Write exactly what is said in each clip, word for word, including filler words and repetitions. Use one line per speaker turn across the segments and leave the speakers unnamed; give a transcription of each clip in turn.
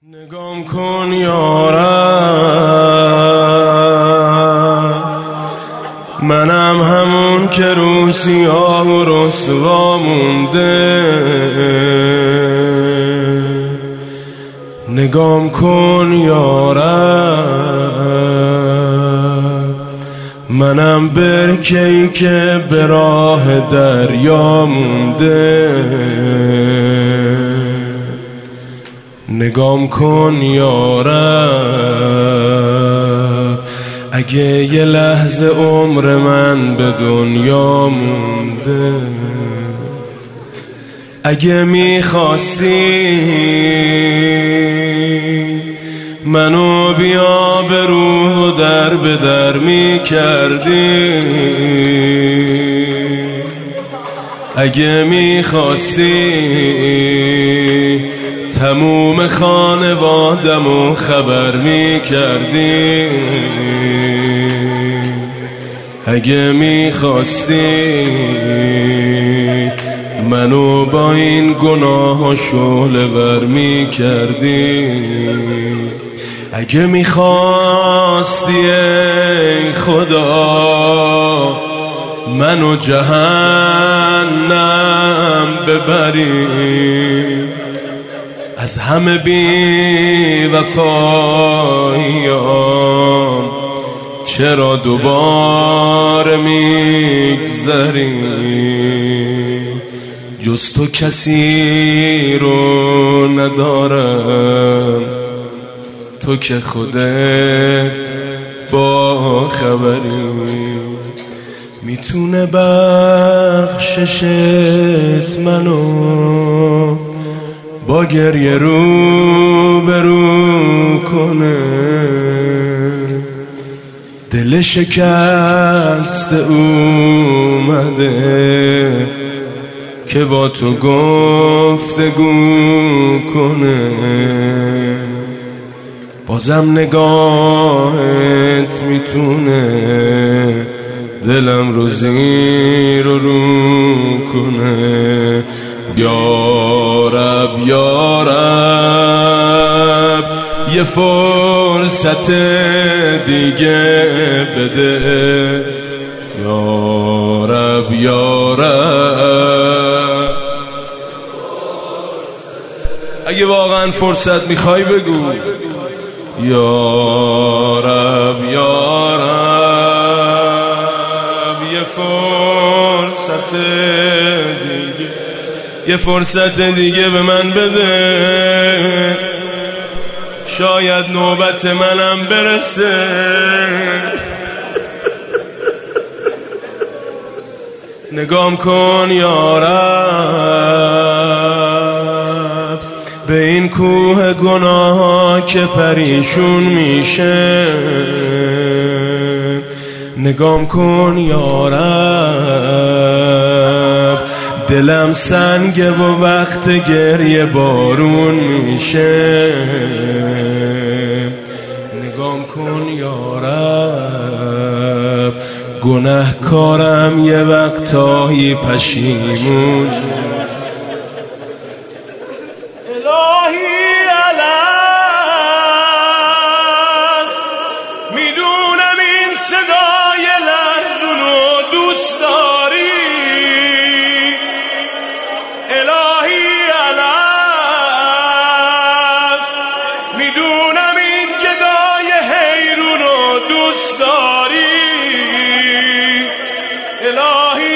نگام کن یارم، منم همون که رو سیاه و رسوا مونده. نگام کن یارم، منم برکه‌ای که به راه دریا مونده. نگام کن یارم، اگه یه لحظه عمر من به دنیا مونده. اگه میخواستی منو بیا به روح و در به در میکردی. اگه میخواستی تموم خانوادمو خبر میکردی. اگه میخواستی منو با این گناه و شعله ور میکردی. اگه میخواستی ای خدا منو جهنم ببری، از همه بی وفاییام چرا دوباره میگذری؟ جز تو کسی رو ندارم، تو که خودت با خبری. میتونه بخششت منو با گریه رو برو کنه. دل شکست اومده که با تو گفتگو کنه. بازم نگاهت میتونه دلم رو زیر و رو کنه. یارب یارب یه فرصت دیگه بده. یارب یارب اگه واقعا فرصت میخوای بگو. یارب یارب یه فرصت دیگه، یه فرصت دیگه به من بده. شاید نوبت منم برسه. نگام کن یارب به این کوه گناه که پریشون میشه. نگام کن یارب دلم سنگه و وقت گریه بارون میشه. نگام کن یارب گناهکارم یه وقتایی پشیمون. الهی علم میدونم این صدای لرزونو دوست داری. الهی علم میدونم این گدای حیرونو دوست داری. الهی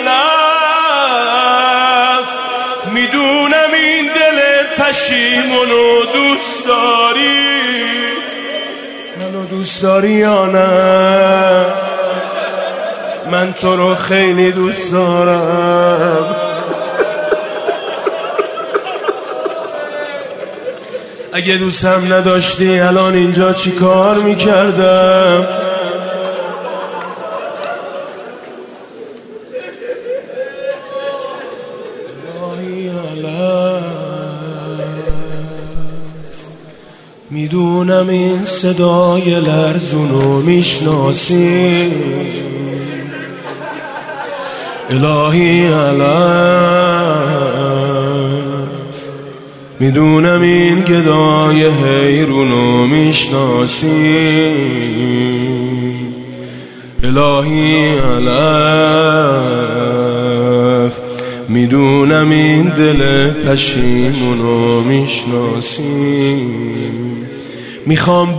علم میدونم این دل پشیمونو دوست داری. منو دوست داری یا نه؟ من تو رو خیلی دوست دارم. اگه دوستم نداشتی الان اینجا چی کار میکردم؟ میدونم این صدای لرزونو میشناسی. الهی علم میدونم این گدای حیرونو میشناسی، الهی علف. میدونم این دل پشیمونو میشناسی. میخوام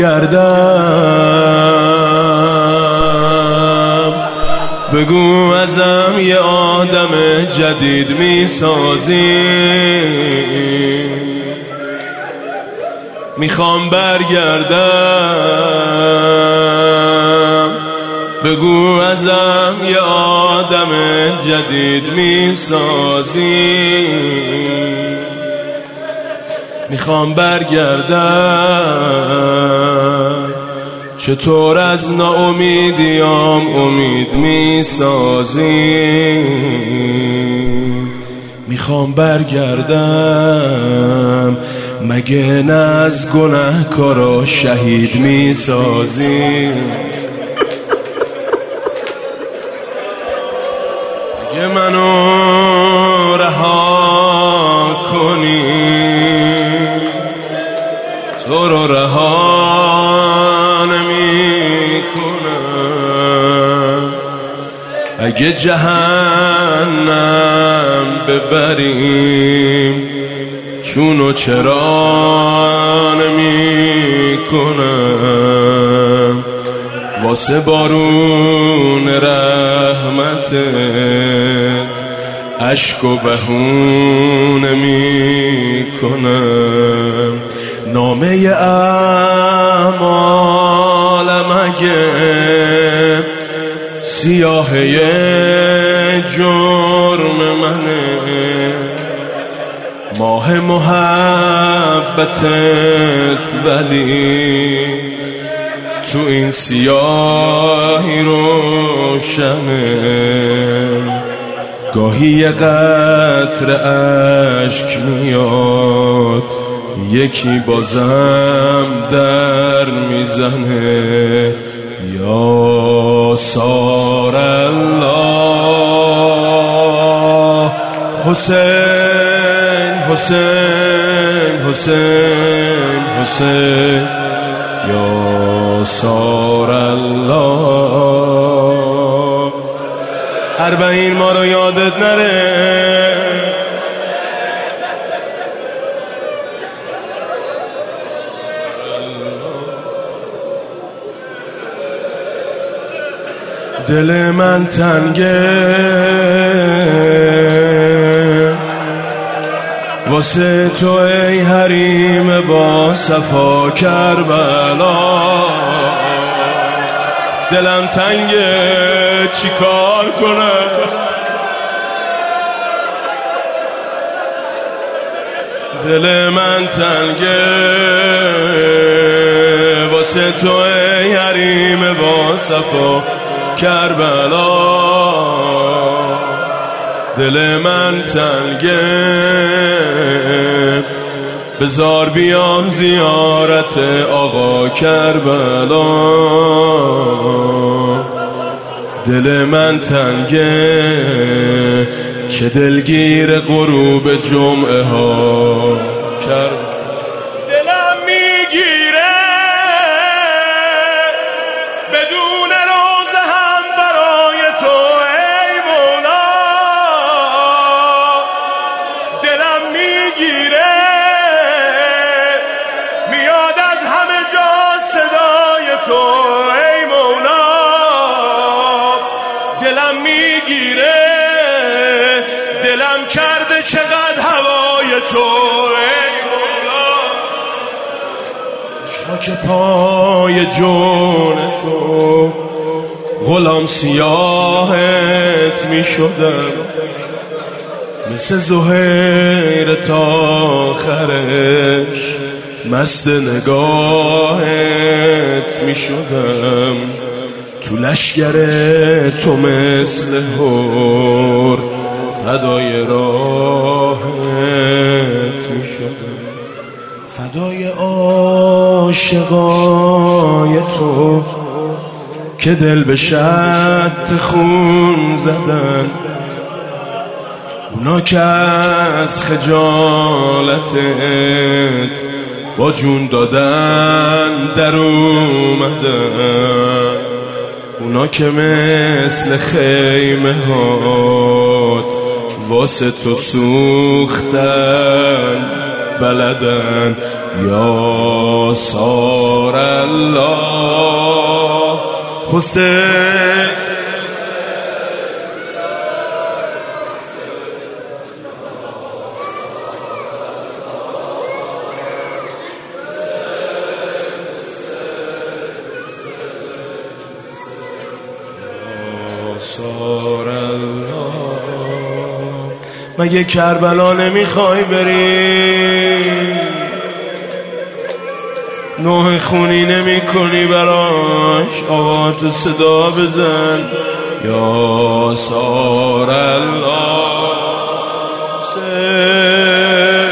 برگردم، بگو ازم یه آدم جدید میسازی. میخوام برگردم، بگو ازم یه آدم جدید میسازی. میخوام برگردم، چطور از ناامیدیام امید میسازی. میخوام برگردم، مگه نه از گناهکارا شهید میسازی. اگه منو رها کنی، تو رو رها نمی کنم. اگه جهنم ببریم، چونو چرا نمی کنم. واسه بارون رحمتت عشق و بهونه می کنم. نامه اعمال مگه سیاهی جرم منه، ماه محبتت ولی تو این سیاهی روشنه. گاهی یه قطره اشک میاد، یکی بازم در میزنه. یا سار الله، حسین حسین حسین حسین، یا سار الله. اربعین ما رو یادت نره. دل من تنگه واسه تو ای حریم با صفا کربلا. دلم تنگه چی کار کنم، دل من تنگه واسه تو ای حریم با صفا کربلا. دل من تنگه بزار بیام زیارت آقا کربلا. دل من تنگه چه دلگیر غروب جمعه ها کربلا. دلم میگیره بدون روزه هم برای تو ای مولا. دلم میگیره میاد از همه جا صدای تو ای مولا. دلم میگیره دلم کرده چقدر هوای تو ای مولا. خاک پای جون تو غلام سیاهت می شدم، مثل زهیر تا آخرش مست نگاهت می شدم. تو لشگر تو مثل هور فدای راهت می شدم. فدای عاشقای تو که دل به شط خون زدن. اونا که از خجالتت با جون دادن در اومدن، اونا که مثل خیمه هات واسه تو سوختن بلدن. یا سار الله حسین سار الله. مگه کربلا نمیخوای بری؟ نوح خونی نمی کنی براش؟ آقا تو صدا بزن یا سار الله.